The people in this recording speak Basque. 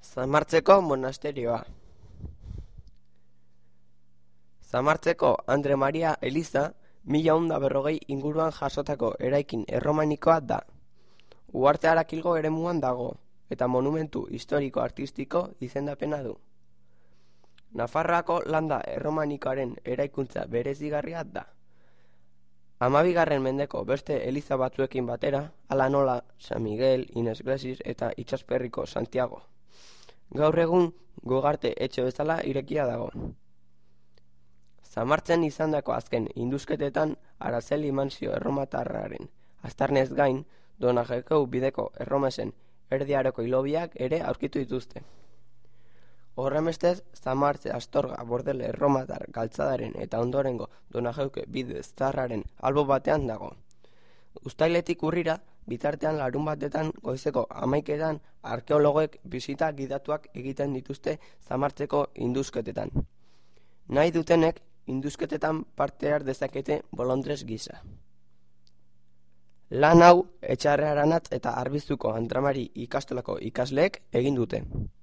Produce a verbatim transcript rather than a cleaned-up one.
Zamartzeko monasterioa. Zamartzeko Andre Maria eliza mila ehun eta berrogei inguruan jasotako eraikin erromanikoa da. Uharte Harakilgo eremuan dago, eta monumentu historiko-artistiko izendapena du. Nafarroako landa erromanikoaren eraikuntza berezigarria da. Hamabigarren mendeko beste eliza batzuekin batera, hala nola San Miguel, Ines Glesis eta Itsasperriko Santiago. Gaur egun gogarte etxe bezala irekia dago. Zamartzen izandako azken indusketetan Araceli Manzio erromatarraren aztarnez gain, Donajeku bideko erromesen Erdi Aroko hilobiak ere aurkitu dituzte. Horrenbestez, Zamartze Astorga Bordele erromatar galtzadaren eta ondorengo Donajeuke bide zaharraren albo batean dago. Uztailetik urrira, bitartean larun batetan goizeko hamaiketan arkeologoek bisita gidatuak egiten dituzte Zamartzeko indusketetan. Nahi dutenek indusketetan parte har dezakete bolondres gisa. Lan hau Etxarre Aranatz eta Arbizuko Andramari ikastolako ikasleek egin dute.